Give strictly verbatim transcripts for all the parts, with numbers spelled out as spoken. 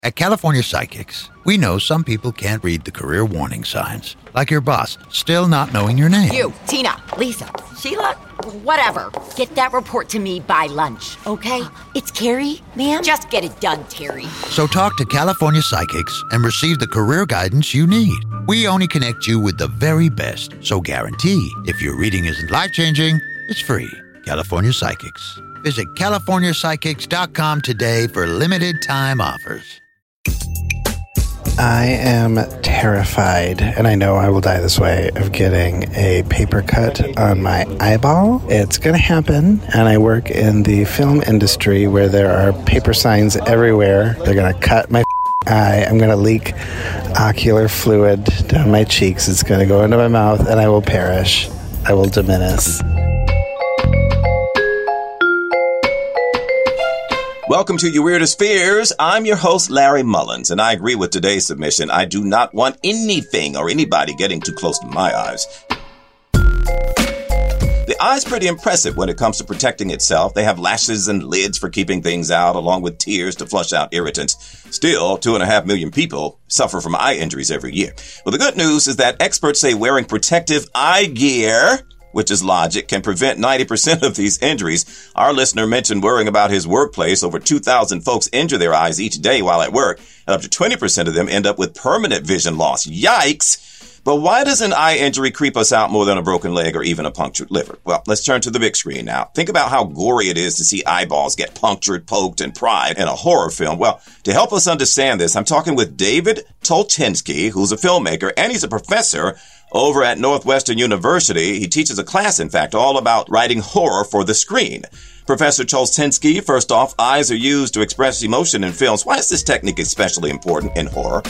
At California Psychics, we know some people can't read the career warning signs, like your boss still not knowing your name. You, Tina, Lisa, Sheila, whatever. Get that report to me by lunch, okay? It's Carrie, ma'am? Just get it done, Terry. So talk to California Psychics and receive the career guidance you need. We only connect you with the very best, so guarantee if your reading isn't life-changing, it's free. California Psychics. Visit california psychics dot com today for limited time offers. I am terrified, and I know I will die this way, of getting a paper cut on my eyeball. It's going to happen, and I work in the film industry where there are paper signs everywhere. They're going to cut my eye. I'm going to leak ocular fluid down my cheeks. It's going to go into my mouth, and I will perish. I will diminish. Welcome to Your Weirdest Fears. I'm your host, Larry Mullins, and I agree with today's submission. I do not want anything or anybody getting too close to my eyes. The eye's pretty impressive when it comes to protecting itself. They have lashes and lids for keeping things out, along with tears to flush out irritants. Still, two and a half million people suffer from eye injuries every year. Well, the good news is that experts say wearing protective eye gear, which is logic, can prevent ninety percent of these injuries. Our listener mentioned worrying about his workplace. Over two thousand folks injure their eyes each day while at work, and up to twenty percent of them end up with permanent vision loss. Yikes! But why does an eye injury creep us out more than a broken leg or even a punctured liver? Well, let's turn to the big screen now. Think about how gory it is to see eyeballs get punctured, poked, and pried in a horror film. Well, to help us understand this, I'm talking with David Tolchinsky, who's a filmmaker, and he's a professor over at Northwestern University. He teaches a class, in fact, all about writing horror for the screen. Professor Tolchinsky, first off, eyes are used to express emotion in films. Why is this technique especially important in horror?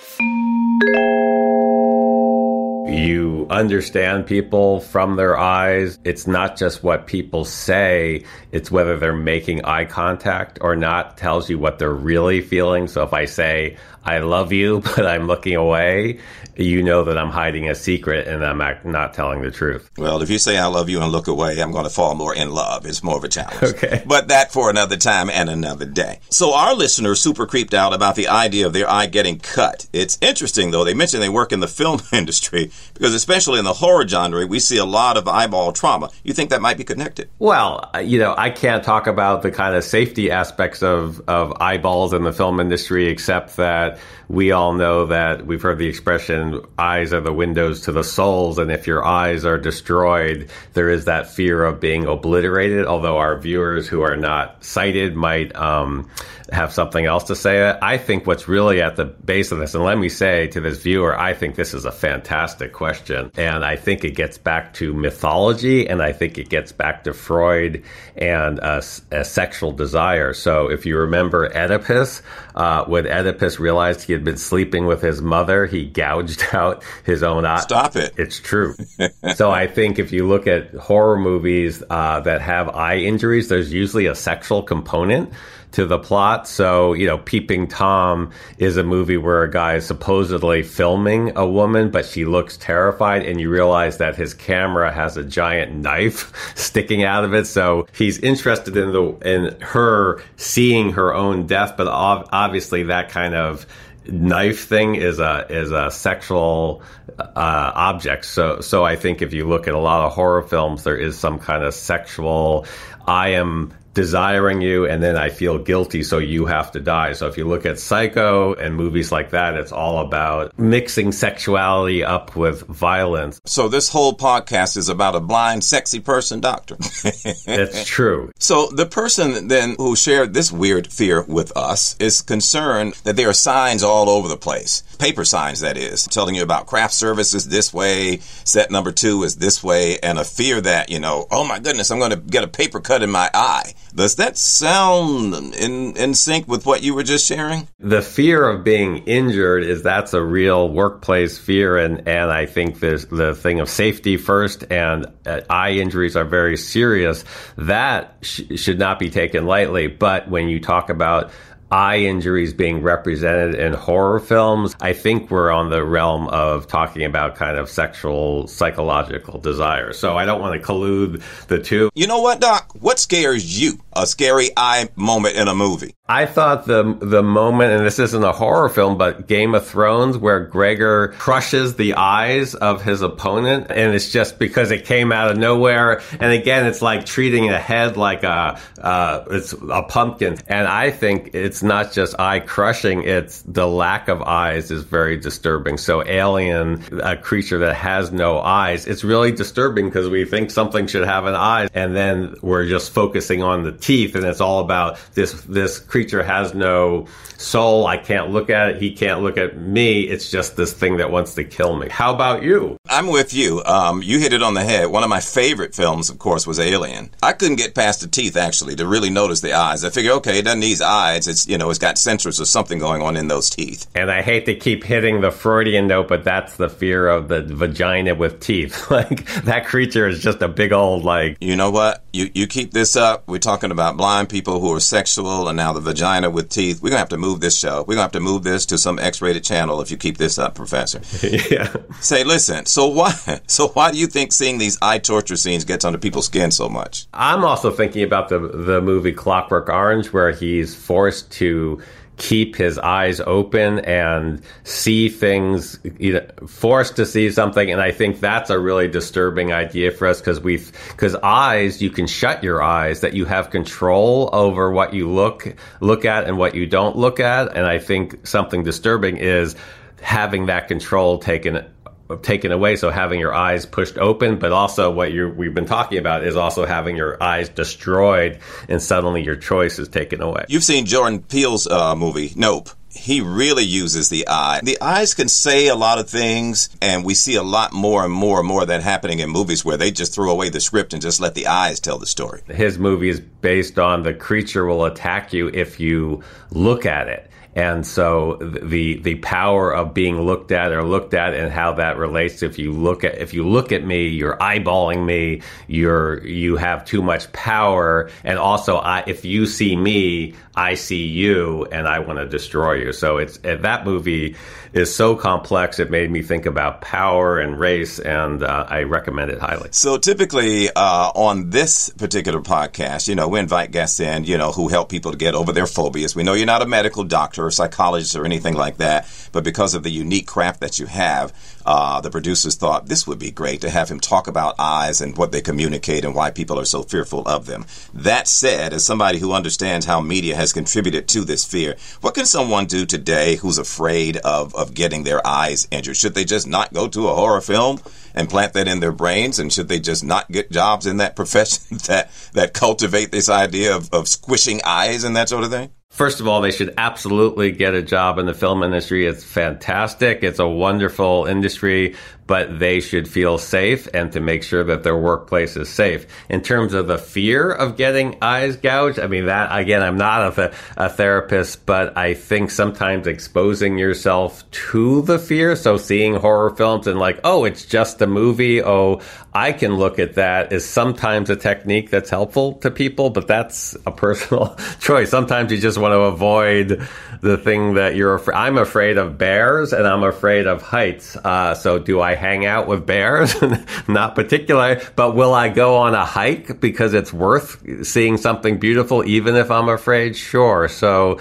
You understand people from their eyes. It's not just what people say, it's whether they're making eye contact or not tells you what they're really feeling. So if I say, I love you, but I'm looking away, you know that I'm hiding a secret and I'm not telling the truth. Well, if you say I love you and look away, I'm going to fall more in love. It's more of a challenge. Okay. But that for another time and another day. So our listeners super creeped out about the idea of their eye getting cut. It's interesting, though. They mentioned they work in the film industry because especially in the horror genre, we see a lot of eyeball trauma. You think that might be connected? Well, you know, I can't talk about the kind of safety aspects of, of eyeballs in the film industry, except that we all know that we've heard the expression, eyes are the windows to the souls. And if your eyes are destroyed, there is that fear of being obliterated. Although our viewers who are not sighted might um, have something else to say. I think what's really at the base of this, and let me say to this viewer, I think this is a fantastic question. And I think it gets back to mythology, and I think it gets back to Freud and a, a sexual desire. So if you remember Oedipus, uh, when Oedipus realized he had been sleeping with his mother, he gouged out his own eye. Stop it. It's true. So I think if you look at horror movies uh, that have eye injuries, there's usually a sexual component to the plot. So, you know, Peeping Tom is a movie where a guy is supposedly filming a woman, but she looks terrified, and you realize that his camera has a giant knife sticking out of it. So he's interested in the in her seeing her own death, but ov- obviously that kind of knife thing is a is a sexual uh, object. So so I think if you look at a lot of horror films, there is some kind of sexual, I am desiring you, and then I feel guilty, so you have to die. So if you look at Psycho and movies like that, it's all about mixing sexuality up with violence. So this whole podcast is about a blind, sexy person, doctor. It's true. So the person then who shared this weird fear with us is concerned that there are signs all over the place. Paper signs, that is, telling you about craft services this way, set number two is this way, and a fear that, you know, oh my goodness, I'm going to get a paper cut in my eye. Does that sound in, in sync with what you were just sharing? The fear of being injured is that's a real workplace fear. And, and I think there's the thing of safety first, and uh, eye injuries are very serious. That sh- should not be taken lightly. But when you talk about eye injuries being represented in horror films, I think we're on the realm of talking about kind of sexual, psychological desire. So I don't want to collude the two. You know what, Doc? What scares you? a scary eye moment in a movie? I thought the the moment, and this isn't a horror film, but Game of Thrones, where Gregor crushes the eyes of his opponent, and it's just because it came out of nowhere. And again, it's like treating a head like a uh, it's a pumpkin. And I think it's not just eye crushing; it's the lack of eyes is very disturbing. So, Alien, a creature that has no eyes, it's really disturbing because we think something should have an eye, and then we're just focusing on the teeth, and it's all about this this creature. Creature has no soul. I can't look at it. He can't look at me. It's just this thing that wants to kill me. How about you? I'm with you. Um, you hit it on the head. One of my favorite films, of course, was Alien. I couldn't get past the teeth, actually, to really notice the eyes. I figure, okay, it doesn't need eyes. It's, you know, it's got sensors or something going on in those teeth. And I hate to keep hitting the Freudian note, but that's the fear of the vagina with teeth. Like, that creature is just a big old, like... You know what? You, you keep this up. We're talking about blind people who are sexual, and now the vagina with teeth. We're going to have to move this show. We're going to have to move this to some X-rated channel if you keep this up, Professor. Yeah. Say, listen, so why so why do you think seeing these eye torture scenes gets under people's skin so much? I'm also thinking about the the movie Clockwork Orange, where he's forced to keep his eyes open and see things, you know, forced to see something. And I think that's a really disturbing idea for us because we, because eyes, you can shut your eyes, that you have control over what you look, look at and what you don't look at. And I think something disturbing is having that control taken taken away, so having your eyes pushed open, but also what you we've been talking about is also having your eyes destroyed, and suddenly your choice is taken away. You've seen Jordan Peele's uh, movie, Nope. He really uses the eye. The eyes can say a lot of things, and we see a lot more and more and more of that happening in movies where they just throw away the script and just let the eyes tell the story. His movie is based on the creature will attack you if you look at it. And so the the power of being looked at or looked at and how that relates. If you look at if you look at me, you're eyeballing me. You're you have too much power. And also, I, if you see me, I see you, and I want to destroy you. So it's that movie is so complex. It made me think about power and race, and uh, I recommend it highly. So typically uh, on this particular podcast, you know, we invite guests in, you know, who help people to get over their phobias. We know you're not a medical doctor or psychologist or anything like that, but because of the unique craft that you have, uh, the producers thought this would be great to have him talk about eyes and what they communicate and why people are so fearful of them. That said, as somebody who understands how media has contributed to this fear, what can someone do today who's afraid of, of getting their eyes injured? Should they just not go to a horror film and plant that in their brains? And should they just not get jobs in that profession that, that cultivate this idea of, of squishing eyes and that sort of thing? First of all, they should absolutely get a job in the film industry. It's fantastic. It's a wonderful industry, but they should feel safe and to make sure that their workplace is safe. In terms of the fear of getting eyes gouged, I mean, that, again, I'm not a, th- a therapist, but I think sometimes exposing yourself to the fear, so seeing horror films and like, oh, it's just a movie, oh, I can look at that, is sometimes a technique that's helpful to people, but that's a personal choice. Sometimes you just want to avoid the thing that you're afraid. I'm afraid of bears and I'm afraid of heights. Uh, so do I hang out with bears? Not particularly, but will I go on a hike because it's worth seeing something beautiful, even if I'm afraid? Sure. So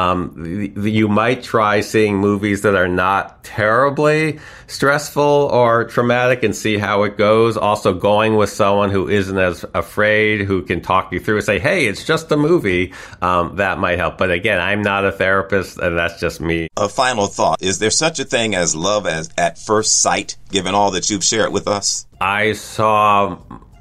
um, you might try seeing movies that are not terribly stressful or traumatic and see how it goes. Also going with someone who isn't as afraid, who can talk you through and say, hey, it's just a movie. Um, that might help. But again, I'm not a therapist, and that's just me. A final thought. Is there such a thing as love as at first sight, given all that you've shared with us? I saw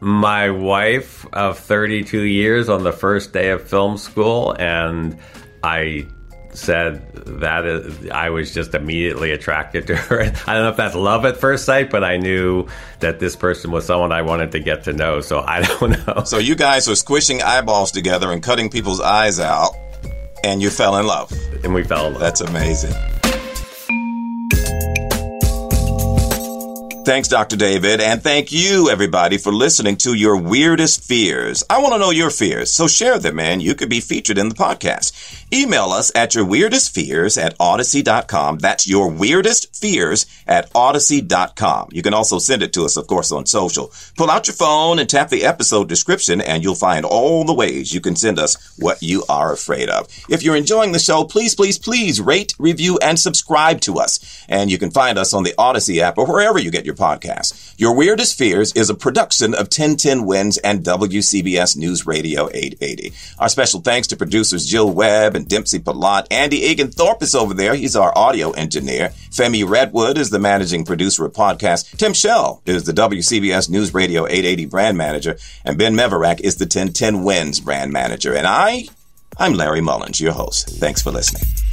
my wife of thirty-two years on the first day of film school, and I said that is, I was just immediately attracted to her. I don't know if that's love at first sight, but I knew that this person was someone I wanted to get to know, so I don't know. So you guys were squishing eyeballs together and cutting people's eyes out, and you fell in love. And we fell in love. That's amazing. Thanks, Doctor David, and thank you, everybody, for listening to your weirdest fears. I want to know your fears, so share them, and you could be featured in the podcast. Email us at your weirdest fears at odyssey dot com. That's your weirdest fears at odyssey dot com. You can also send it to us, of course, on social. Pull out your phone and tap the episode description, and you'll find all the ways you can send us what you are afraid of. If you're enjoying the show, please, please, please rate, review, and subscribe to us. And you can find us on the Odyssey app or wherever you get your podcast. Your Weirdest Fears is a production of ten ten Wins and W C B S News Radio eight eighty. Our special thanks to producers Jill Webb and Dempsey Palat. Andy Egan-Thorpe is over there. He's our audio engineer. Femi Redwood is the managing producer of podcast. Tim Schell is the W C B S News Radio eight eighty brand manager. And Ben Meverak is the ten ten Wins brand manager. And I, I'm Larry Mullins, your host. Thanks for listening.